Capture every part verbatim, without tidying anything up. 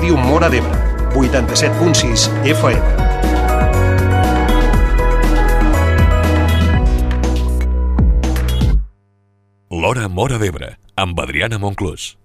Ràdio Móra d'Ebre, vuitanta-set punt sis F M. L'Hora Móra d'Ebre, amb Adriana Monclús.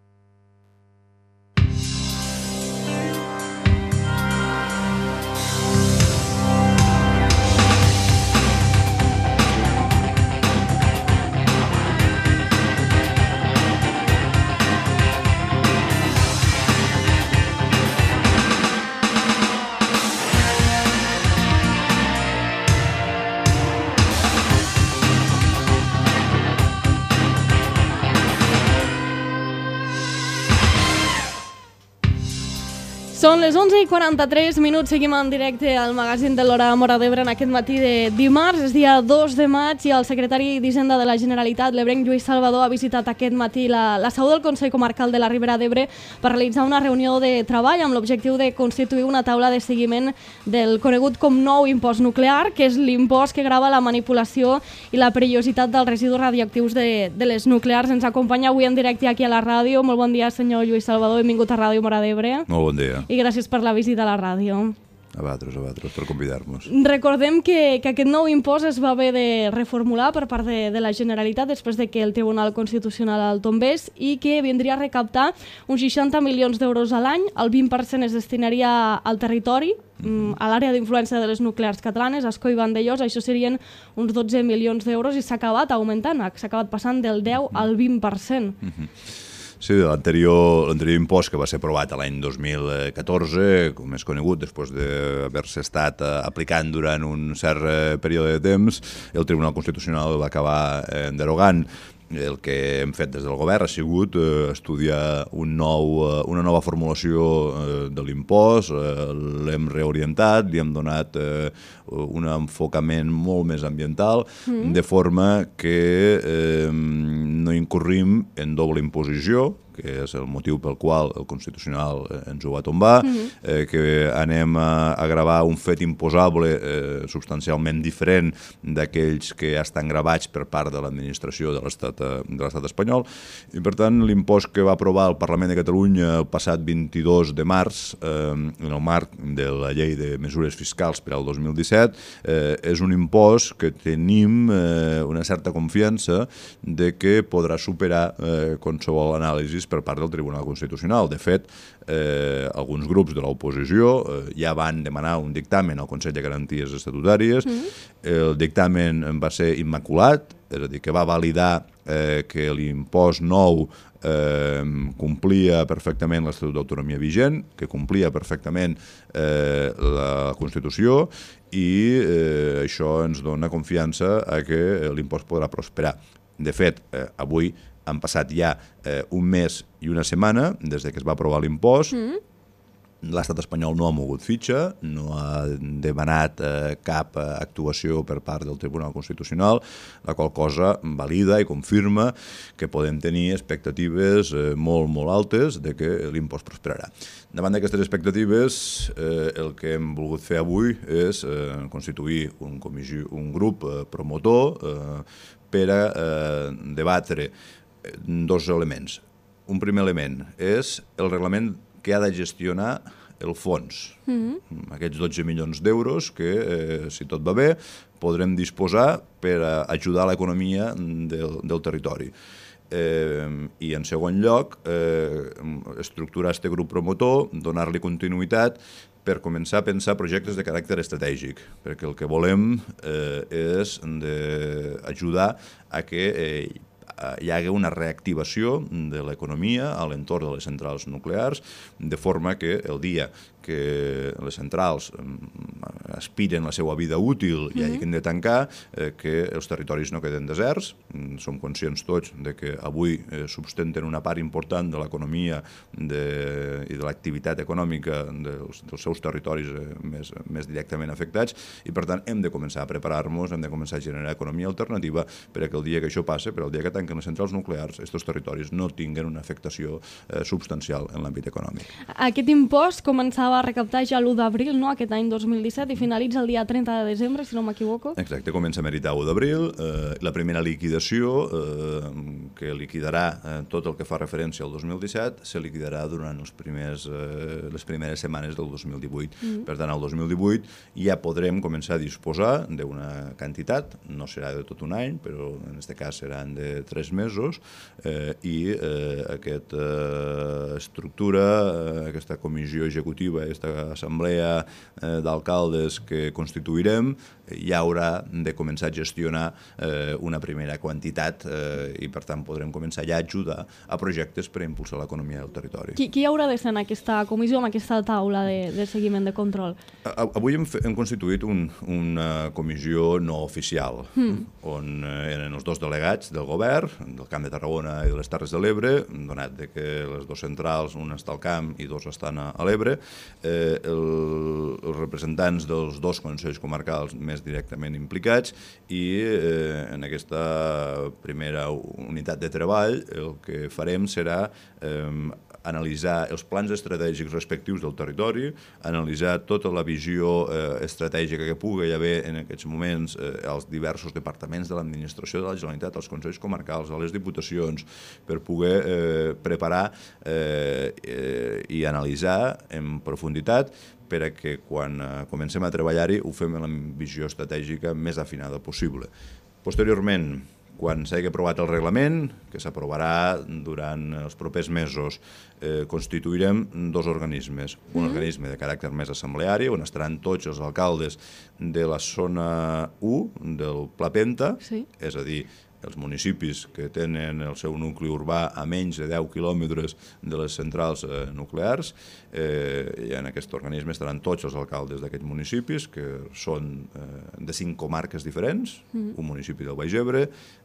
Són les onze i quaranta-tres minuts, seguim en directe al magazín de l'Hora Móra d'Ebre en aquest matí de dimarts, és dia dos de maig, i el secretari d'Hisenda de la Generalitat, l'ebrenc Lluís Salvador, ha visitat aquest matí la, la seu del Consell Comarcal de la Ribera d'Ebre per realitzar una reunió de treball amb l'objectiu de constituir una taula de seguiment del conegut com nou impost nuclear, que és l'impost que grava la manipulació i la perillositat dels residus radioactius de, de les nuclears. Ens acompanya avui en directe aquí a la ràdio. Molt bon dia, senyor Lluís Salvador, benvingut a Ràdio Móra d'Ebre. Molt bon dia. I gràcies per la visita a la ràdio. A vosaltres, a vosaltres, per convidar-nos. Recordem que, que aquest nou impost es va haver de reformular per part de, de la Generalitat després de que el Tribunal Constitucional el tombés, i que vindria a recaptar uns seixanta milions d'euros a l'any. El vint per cent es destinaria al territori, mm-hmm. a l'àrea d'influència de les nuclears catalanes, Ascó i Vandellòs. Això serien uns dotze milions d'euros i s'ha acabat augmentant, s'ha acabat passant del deu al vint per cent. Mm-hmm. Sí, l'anterior impost que va ser aprovat l'any dos mil catorze, com és conegut, després d'haver-se estat aplicant durant un cert període de temps, el Tribunal Constitucional va acabar derogant. El que hem fet des del govern ha sigut eh, estudiar un nou, eh, una nova formulació eh, de l'impost, eh, l'hem reorientat, li hem donat eh, un enfocament molt més ambiental, mm. de forma que eh, no incorrim en doble imposició, que és el motiu pel qual el Constitucional ens ho va tombar, mm-hmm. eh, que anem a, a gravar un fet imposable eh, substancialment diferent d'aquells que ja estan gravats per part de l'administració de l'estat de l'estat espanyol, i per tant l'impost que va aprovar el Parlament de Catalunya el passat vint-i-dos de març, eh, en el marc de la llei de mesures fiscals per al dos mil disset, eh, és un impost que tenim eh, una certa confiança de que podrà superar eh, qualsevol anàlisi per part del Tribunal Constitucional. De fet, eh, alguns grups de l'oposició eh, ja van demanar un dictamen al Consell de Garanties Estatutàries. Mm-hmm. El dictamen va ser immaculat, és a dir, que va validar eh, que l'impost nou eh, complia perfectament l'Estatut d'Autonomia vigent, que complia perfectament eh, la Constitució, i eh, això ens dona confiança a que l'impost podrà prosperar. De fet, eh, avui han passat ja eh, un mes i una setmana des que es va aprovar l'impost. Mm. L'estat espanyol no ha mogut fitxa, no ha demanat eh, cap eh, actuació per part del Tribunal Constitucional, la qual cosa valida i confirma que podem tenir expectatives eh, molt, molt altes de que l'impost prosperarà. Davant d'aquestes expectatives, eh, el que hem volgut fer avui és eh, constituir un, comissió, un grup eh, promotor eh, per a eh, debatre dos elements. Un primer element és el reglament que ha de gestionar el fons. Mm-hmm. Aquests dotze milions d'euros que, eh, si tot va bé, podrem disposar per a ajudar l'economia del, del territori. Eh, I en segon lloc, eh, estructurar aquest grup promotor, donar-li continuïtat per començar a pensar projectes de caràcter estratègic, perquè el que volem eh, és de ajudar a que eh, hi hagi una reactivació de l'economia a l'entorn de les centrals nuclears, de forma que el dia que les centrals aspiren la seva vida útil i hagin de tancar, eh, que els territoris no queden deserts. Som conscients tots de que avui eh, substenten una part important de l'economia de, i de l'activitat econòmica dels, dels seus territoris eh, més, més directament afectats, i per tant hem de començar a preparar-nos, hem de començar a generar economia alternativa per que el dia que això passe, per el dia que tanquen les centrals nuclears, aquests territoris no tinguen una afectació eh, substancial en l'àmbit econòmic. Aquest impost començava a recaptar ja l'u d'abril, no?, aquest any dos mil disset, i finalitza el dia trenta de desembre, si no m'equivoco. Exacte, comença a meritar l'u d'abril. Eh, la primera liquidació, eh, que liquidarà eh, tot el que fa referència al dos mil disset, se liquidarà durant els primers, eh, les primeres setmanes del dos mil divuit. Mm. Per tant, al dos mil divuit ja podrem començar a disposar d'una quantitat, no serà de tot un any, però en aquest cas seran de tres mesos, eh, i eh, aquesta eh, estructura, eh, aquesta comissió executiva, aquesta assemblea eh, d'alcaldes que constituirem, ja haurà de començar a gestionar eh, una primera quantitat eh, i per tant podrem començar ja a ajudar a projectes per a impulsar l'economia del territori. Qui, qui haurà de ser en aquesta comissió, en aquesta taula de, de seguiment de control? Avui hem, hem constituït un, una comissió no oficial, mm. on eren els dos delegats del govern, del Camp de Tarragona i de les Terres de l'Ebre, donat de que les dues centrals, una està al camp i dos estan a, a l'Ebre, eh, el, els representants dels dos consells comarcals més directament implicats, i eh, en aquesta primera unitat de treball el que farem serà eh, analitzar els plans estratègics respectius del territori, analitzar tota la visió eh, estratègica que pugui haver en aquests moments eh, als diversos departaments de l'administració de la Generalitat, als consells comarcals, a les diputacions, per poder eh, preparar eh, eh, i analitzar en profunditat per a que quan eh, comencem a treballar-hi ho fem amb la visió estratègica més afinada possible. Posteriorment, quan s'hagi aprovat el reglament, que s'aprovarà durant els propers mesos, eh, constituirem dos organismes. Un mm. organisme de caràcter més assembleari, on estaran tots els alcaldes de la zona u del Pla Penta, sí. És a dir, els municipis que tenen el seu nucli urbà a menys de deu quilòmetres de les centrals eh, nuclears, eh, i en aquest organisme estaran tots els alcaldes d'aquests municipis, que són eh, de cinc comarques diferents, mm. un municipi del Baix Ebre,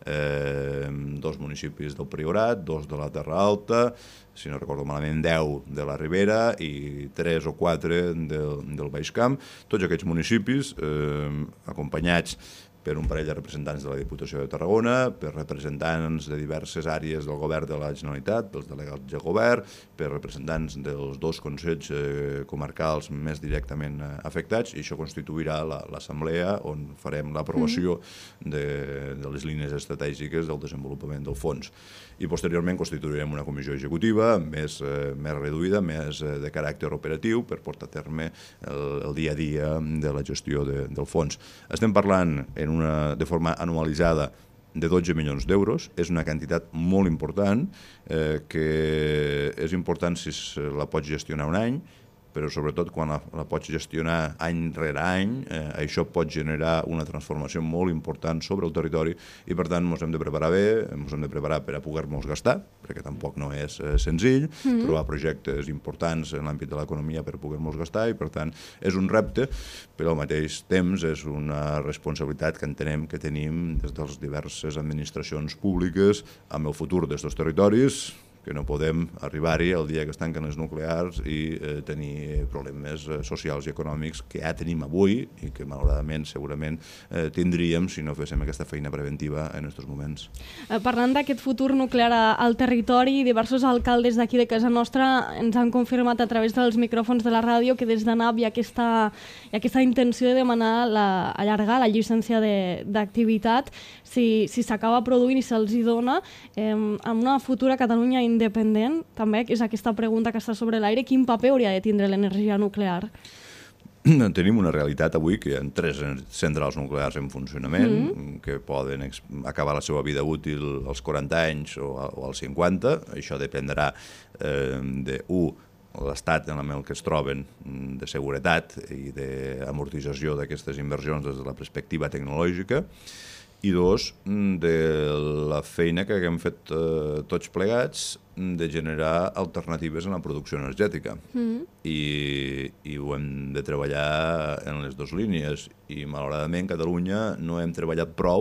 eh, dos municipis del Priorat, dos de la Terra Alta, si no recordo malament, deu de la Ribera i tres o quatre del, del Baix Camp. Tots aquests municipis eh, acompanyats per un parell de representants de la Diputació de Tarragona, per representants de diverses àrees del govern de la Generalitat, pels delegats de govern, per representants dels dos consells eh, comarcals més directament eh, afectats, i això constituirà l'assemblea on farem l'aprovació mm. de, de les línies estratègiques del desenvolupament del fons. I posteriorment constituirem una comissió executiva més, eh, més reduïda, més eh, de caràcter operatiu, per portar a terme el, el dia a dia de la gestió de, del fons. Estem parlant en una, de forma anualitzada de dotze milions d'euros, és una quantitat molt important, eh, que és important si la pots gestionar un any, però sobretot quan la, la pots gestionar any rere any, eh, això pot generar una transformació molt important sobre el territori, i per tant ens hem de preparar bé, ens hem de preparar per a poder-nos gastar, perquè tampoc no és eh, senzill, mm-hmm. trobar projectes importants en l'àmbit de l'economia per poder-nos gastar, i per tant és un repte, però al mateix temps és una responsabilitat que entenem que tenim des de les diverses administracions públiques amb el futur d'aquests territoris, que no podem arribar-hi el dia que es tanquen les nuclears i eh, tenir problemes eh, socials i econòmics que ja tenim avui i que malauradament segurament eh, tindríem si no féssim aquesta feina preventiva en aquests moments. Eh, parlant d'aquest futur nuclear al territori, diversos alcaldes d'aquí de casa nostra ens han confirmat a través dels micròfons de la ràdio que des d'A N A P hi ha aquesta, hi ha aquesta intenció de demanar la, allargar la llicència d'activitat si s'acaba si produint i se'ls hi dona eh, en una futura Catalunya independent, també, que és aquesta pregunta que està sobre l'aire, quin paper hauria de tindre l'energia nuclear? Tenim una realitat avui que hi ha tres centrals nuclears en funcionament, mm. que poden acabar la seva vida útil als quaranta anys o, o als cinquanta. Això dependrà eh, de, u, l'estat en el que es troben de seguretat i d'amortització d'aquestes inversions des de la perspectiva tecnològica, i dos, de la feina que haguem fet eh, tots plegats de generar alternatives en la producció energètica. Mm. I, i ho hem de treballar en les dues línies. I malauradament Catalunya no hem treballat prou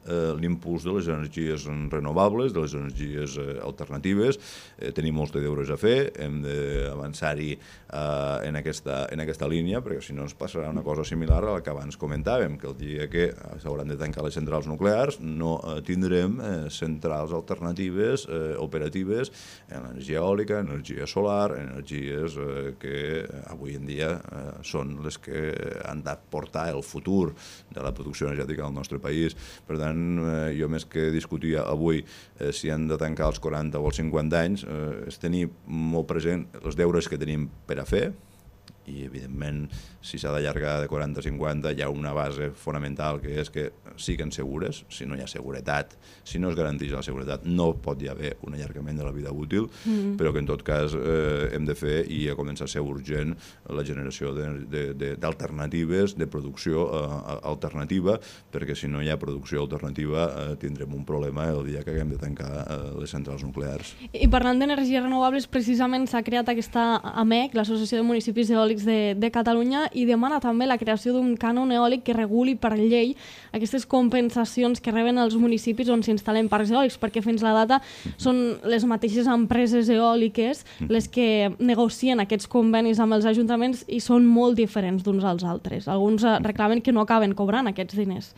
eh, l'impuls de les energies renovables, de les energies eh, alternatives. Eh, tenim molts de deures a fer, hem d'avançar-hi eh, en, aquesta, en aquesta línia, perquè si no ens passarà una cosa similar a la que abans comentàvem, que el dia que s'hauran de tancar les centrals nuclears no eh, tindrem eh, centrals alternatives eh, operatives en l'energia eòlica, energia solar, energies eh, que avui en dia eh, són les que han de portar el futur de la producció energètica del nostre país. Per tant, eh, jo més que discutir avui eh, si han de tancar els quaranta o els cinquanta anys, eh, és tenir molt present els deures que tenim per a fer, i evidentment si s'ha d'allargar de quaranta a cinquanta hi ha una base fonamental que és que siguin segures. Si no hi ha seguretat, si no es garanteix la seguretat, no pot hi haver un allargament de la vida útil, mm. però que en tot cas eh, hem de fer, i ha començat a ser urgent, la generació d'alternatives, de, de, de producció eh, alternativa, perquè si no hi ha producció alternativa eh, tindrem un problema el dia que haguem de tancar eh, les centrals nuclears. I parlant d'energies renovables, precisament s'ha creat aquesta A M E C, l'Associació de Municipis Eòlics de, de Catalunya, i demana també la creació d'un cànon eòlic que reguli per llei aquestes compensacions que reben els municipis on s'instal·len parcs eòlics, perquè fins la data són les mateixes empreses eòliques les que negocien aquests convenis amb els ajuntaments i són molt diferents d'uns als altres. Alguns reclamen que no acaben cobrant aquests diners.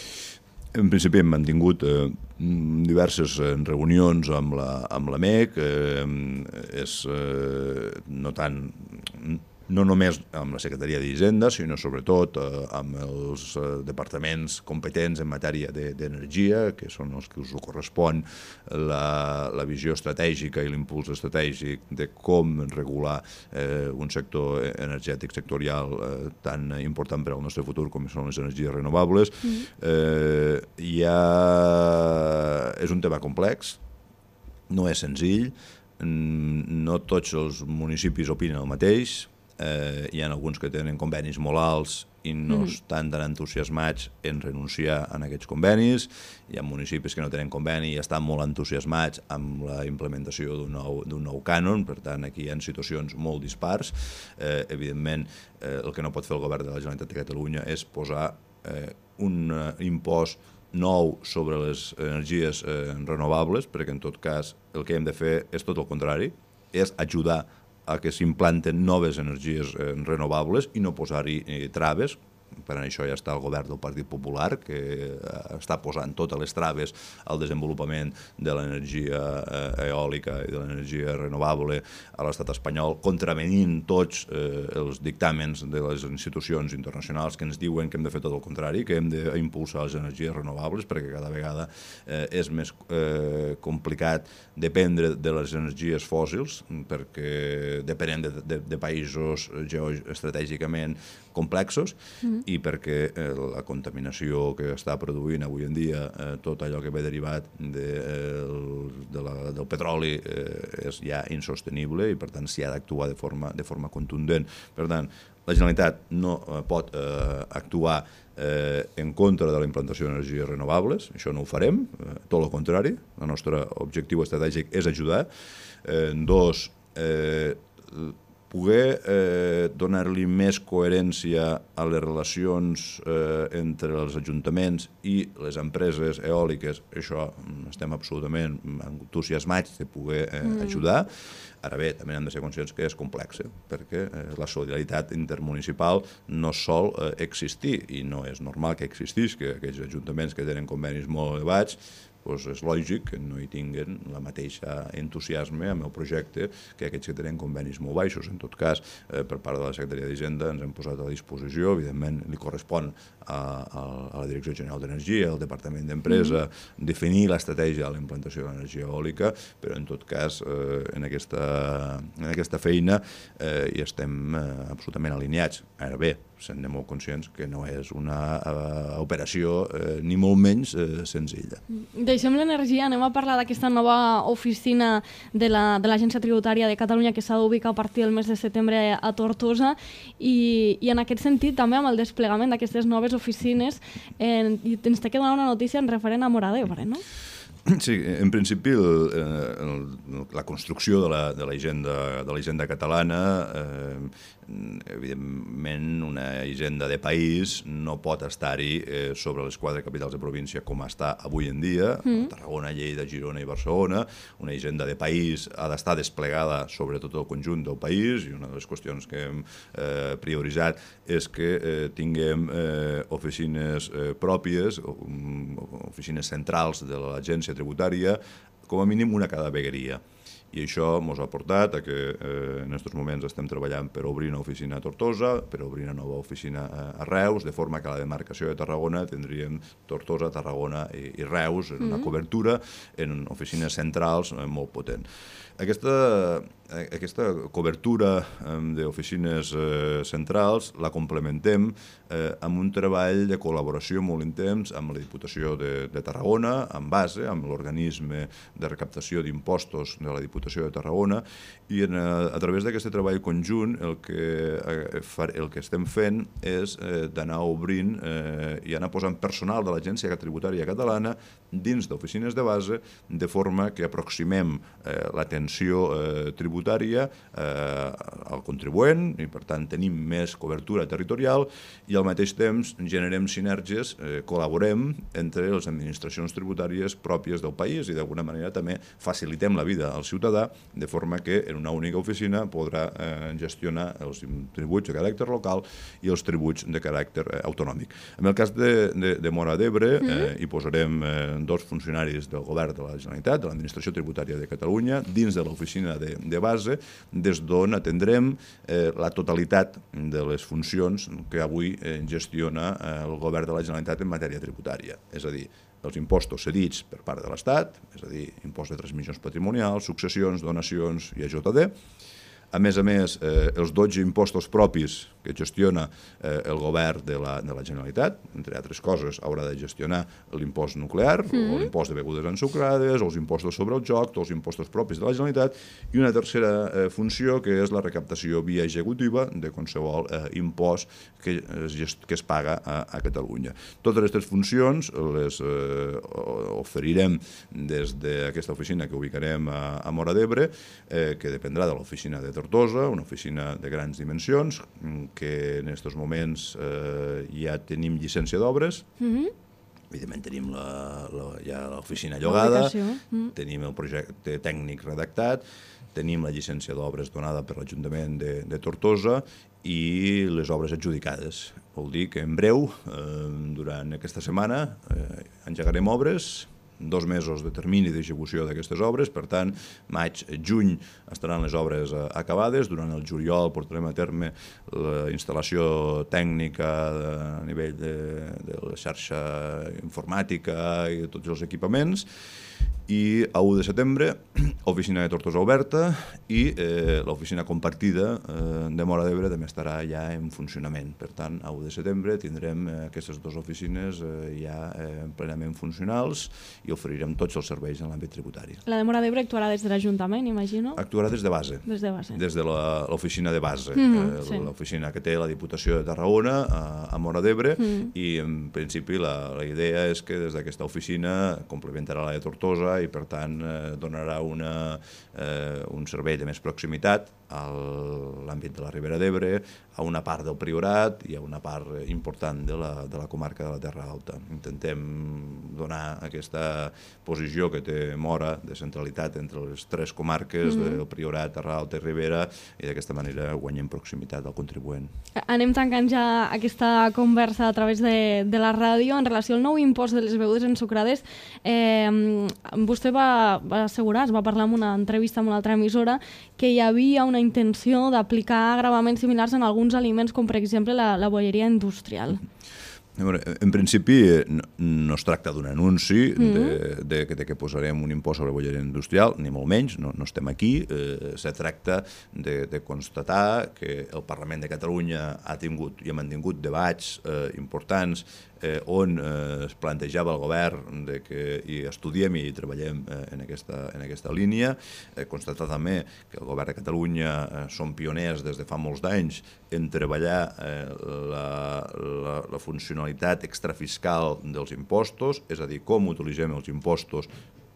En principi hem mantingut eh, diverses reunions amb la, amb la M E C, eh, és eh, no tant... no només amb la Secretaria d'Hisenda, sinó sobretot eh, amb els eh, departaments competents en matèria d'energia, de, que són els que us correspon la, la visió estratègica i l'impuls estratègic de com regular eh, un sector energètic sectorial eh, tan important per al nostre futur com són les energies renovables. Mm. Eh, ja és un tema complex, no és senzill, no tots els municipis opinen el mateix. Eh, hi ha alguns que tenen convenis molt alts i no mm. estan tan entusiasmats en renunciar a aquests convenis. Hi ha municipis que no tenen conveni i estan molt entusiasmats amb la implementació d'un nou, d'un nou cànon. Per tant, aquí hi ha situacions molt dispars. Eh, evidentment, eh, el que no pot fer el govern de la Generalitat de Catalunya és posar eh, un uh, impost nou sobre les energies eh, renovables, perquè en tot cas el que hem de fer és tot el contrari, és ajudar a que s'implanten noves energies eh, renovables i no posar-hi eh, traves. Per això ja està el govern del Partit Popular, que està posant totes les traves al desenvolupament de l'energia eòlica i de l'energia renovable a l'estat espanyol, contravenint tots eh, els dictàmens de les institucions internacionals que ens diuen que hem de fer tot el contrari, que hem d'impulsar les energies renovables, perquè cada vegada eh, és més eh, complicat dependre de les energies fòssils, perquè depenem de, de, de països geoestratègicament complexos, mm. i perquè eh, la contaminació que està produint avui en dia, eh, tot allò que ve derivat de, eh, de la, del petroli eh, és ja insostenible i per tant s'hi ha d'actuar de forma, de forma contundent. Per tant, la Generalitat no eh, pot eh, actuar eh, en contra de la implantació d'energies renovables, això no ho farem, eh, tot el contrari, el nostre objectiu estratègic és ajudar. Eh, dos, eh, poder eh, donar-li més coherència a les relacions eh, entre els ajuntaments i les empreses eòliques, això estem absolutament entusiasmats de poder eh, mm. ajudar. Ara bé, també hem de ser conscients que és complex, eh, perquè eh, la solidaritat intermunicipal no sol eh, existir, i no és normal que existís, que aquells ajuntaments que tenen convenis molt elevats doncs és lògic que no hi tinguin la mateixa entusiasme amb el projecte que aquells que tenen convenis molt baixos. En tot cas, eh, per part de la Secretaria d'Hisenda ens hem posat a disposició, evidentment li correspon a, a, a la Direcció General d'Energia, al Departament d'Empresa, mm-hmm. definir l'estratègia de la implantació de l'energia eòlica, però en tot cas eh, en, aquesta, en aquesta feina eh, hi estem eh, absolutament alineats. Ara bé, sent molt conscients que no és una uh, operació eh, ni molt menys eh, senzilla. Deixem l'energia, anem a parlar d'aquesta nova oficina de l'Agència la, Tributària de Catalunya que s'ha d'ubicar a partir del mes de setembre a Tortosa i, i en aquest sentit també amb el desplegament d'aquestes noves oficines eh, i ens té que donar una notícia en referent a Móra d'Ebre, no? Sí, en principi el, el, el la construcció de la, de la hisenda, de la hisenda catalana, eh, evidentment una hisenda de país no pot estar-hi eh, sobre les quatre capitals de província com està avui en dia, mm. Tarragona, Lleida, Girona i Barcelona. Una hisenda de país ha d'estar desplegada sobre tot el conjunt del país, i una de les qüestions que hem eh, prioritzat és que eh, tinguem eh, oficines eh, pròpies, oficines centrals de l'agència tributària, com a mínim una a cada vegueria. I això ens ha portat a que eh, en aquests moments estem treballant per obrir una oficina a Tortosa, per obrir una nova oficina a Reus, de forma que a la demarcació de Tarragona tindríem Tortosa, Tarragona i, i Reus en una mm-hmm. cobertura, en oficines centrals eh, molt potent. Aquesta, aquesta cobertura eh, d'oficines eh, centrals la complementem eh, amb un treball de col·laboració molt intens amb la Diputació de, de Tarragona, amb base, amb l'organisme de recaptació d'impostos de la Diputació de Tarragona, i en, a, a través d'aquest treball conjunt el que, eh, el que estem fent és eh, d'anar obrint eh, i anar posant personal de l'Agència Tributària Catalana dins d'oficines de base, de forma que aproximem eh, l'atenció eh, tributària eh, al contribuent, i per tant tenim més cobertura territorial, i al mateix temps generem sinergies, eh, col·laborem entre les administracions tributàries pròpies del país i d'alguna manera també facilitem la vida al ciutadà, de forma que en una única oficina podrà eh, gestionar els tributs de caràcter local i els tributs de caràcter eh, autonòmic. En el cas de, de, de Móra d'Ebre eh, hi posarem eh, dos funcionaris del govern de la Generalitat, de l'Administració Tributària de Catalunya, dins de l'oficina de, de base, des d'on atendrem eh, la totalitat de les funcions que avui eh, gestiona eh, el govern de la Generalitat en matèria tributària. És a dir, els impostos cedits per part de l'Estat, és a dir, impost de transmissions patrimonials, successions, donacions i A J D. A més a més, eh, els dotze impostos propis que gestiona eh, el govern de la, de la Generalitat, entre altres coses, haurà de gestionar l'impost nuclear, mm. o l'impost de begudes ensucrades, o els impostos sobre el joc, tots els impostos propis de la Generalitat, i una tercera eh, funció, que és la recaptació via executiva de qualsevol eh, impost que es, que es paga a, a Catalunya. Totes aquestes funcions les eh, oferirem des d'aquesta oficina que ubicarem a, a Móra d'Ebre, eh, que dependrà de l'oficina de Tortosa, una oficina de grans dimensions, que en aquests moments eh, ja tenim llicència d'obres, mm-hmm. evidentment tenim la, la, ja l'oficina llogada, mm. tenim el projecte tècnic redactat, tenim la llicència d'obres donada per l'Ajuntament de, de Tortosa i les obres adjudicades. Vol dir que en breu, eh, durant aquesta setmana, eh, engegarem obres, dos mesos de termini d'execució d'aquestes obres, per tant, maig, juny estaran les obres acabades, durant el juliol portarem a terme la instal·lació tècnica a nivell de, de la xarxa informàtica i tots els equipaments, i a u de setembre, oficina de Tortosa oberta, i eh, l'oficina compartida eh, de Móra d'Ebre també estarà ja en funcionament. Per tant, a u de setembre tindrem eh, aquestes dues oficines eh, ja eh, plenament funcionals i oferirem tots els serveis en l'àmbit tributari. La de Móra d'Ebre actuarà des de l'Ajuntament, imagino? Actuarà des de base. Des de base. Des de l'oficina de base. Mm-hmm, eh, sí. L'oficina que té la Diputació de Tarragona a, a Móra d'Ebre, mm. i en principi la, la idea és que des d'aquesta oficina complementarà la de Tortosa i per tant eh, donarà una, eh, un servei de més proximitat a l'àmbit de la Ribera d'Ebre, a una part del Priorat i a una part important de la, de la comarca de la Terra Alta. Intentem donar aquesta posició que té Móra de centralitat entre les tres comarques mm-hmm. del Priorat, Terra Alta i Ribera, i d'aquesta manera guanyem proximitat al contribuent. Anem tancant ja aquesta conversa a través de, de la ràdio en relació al nou impost de les begudes ensucrades. Eh, vostè va, va assegurar, es va parlar en una entrevista amb una altra emissora, que hi havia una intenció d'aplicar gravaments similars en alguns aliments, com per exemple la, la bolleria industrial. En principi no, no es tracta d'un anunci mm-hmm. de, de, de que posarem un impost sobre bolleria industrial, ni molt menys, no, no estem aquí. Eh, se tracta de, de constatar que el Parlament de Catalunya ha tingut i ha mantingut debats eh, importants eh, on eh, es plantejava el govern de que hi estudiem i treballem eh, en, aquesta, en aquesta línia. Eh, constatar també que el govern de Catalunya eh, són pioners des de fa molts d'anys en treballar eh, la, la, la funcionalitat extrafiscal dels impostos, és a dir, com utilitzem els impostos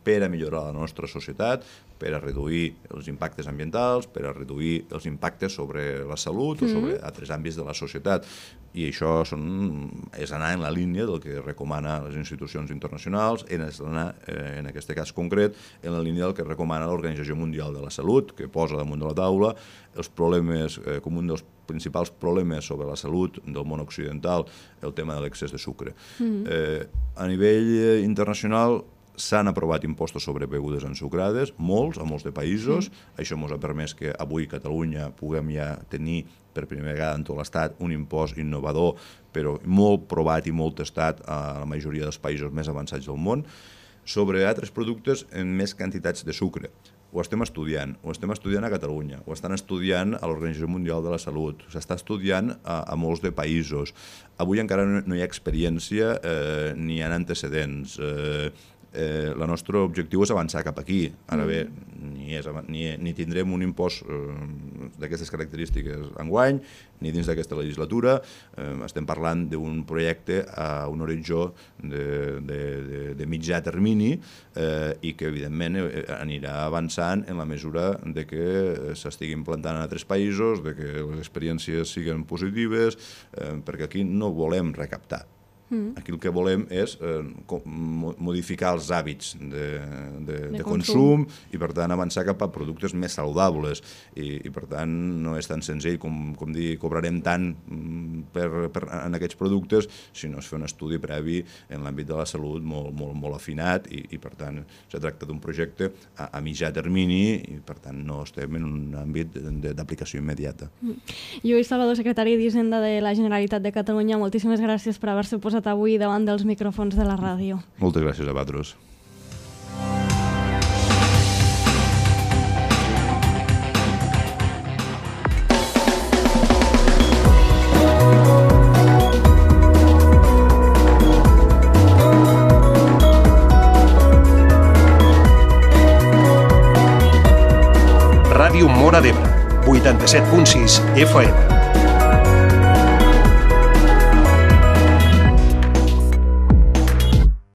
per a millorar la nostra societat, per a reduir els impactes ambientals, per a reduir els impactes sobre la salut o sobre altres àmbits de la societat. I això són, és anar en la línia del que recomana les institucions internacionals, és anar, eh, en aquest cas concret, en la línia del que recomana l'Organització Mundial de la Salut, que posa damunt de la taula els problemes, eh, com un dels principals problemes sobre la salut del món occidental, el tema de l'excés de sucre. Mm-hmm. eh, a nivell internacional s'han aprovat impostos sobre begudes ensucrades, molts, a molts de països. Mm. Això ens ha permès que avui a Catalunya puguem ja tenir per primera vegada en tot l'Estat un impost innovador, però molt provat i molt testat a la majoria dels països més avançats del món, sobre altres productes en més quantitats de sucre. Ho estem estudiant, ho estem estudiant a Catalunya, ho estan estudiant a l'Organització Mundial de la Salut, s'està estudiant a, a molts de països. Avui encara no, no hi ha experiència eh, ni hi ha antecedents. Eh, Eh, el nostre objectiu és avançar cap aquí. Ara bé, ni, és, ni, ni tindrem un impost eh, d'aquestes característiques enguany, ni dins d'aquesta legislatura. Eh, estem parlant d'un projecte a un horitzó de, de, de, de mitjà termini eh, i que, evidentment, eh, anirà avançant en la mesura de que s'estigui implantant en altres països, de que les experiències siguin positives, eh, perquè aquí no volem recaptar. Aquí el que volem és eh, modificar els hàbits de, de, de, de consum. consum i, per tant, avançar cap a productes més saludables. I, i per tant, no és tan senzill com, com dir cobrarem tant per, per, en aquests productes, sinó és fer un estudi previ en l'àmbit de la salut molt, molt, molt afinat i, i, per tant, se tracta d'un projecte a, a mitjà termini i, per tant, no estem en un àmbit d'aplicació immediata. Lluís Salvador, secretari d'Hisenda de la Generalitat de Catalunya, moltíssimes gràcies per haver-se posat avui davant dels micròfons de la ràdio. Moltes gràcies a vosaltres. Ràdio Móra d'Ebre, vuitanta-set punt sis F M.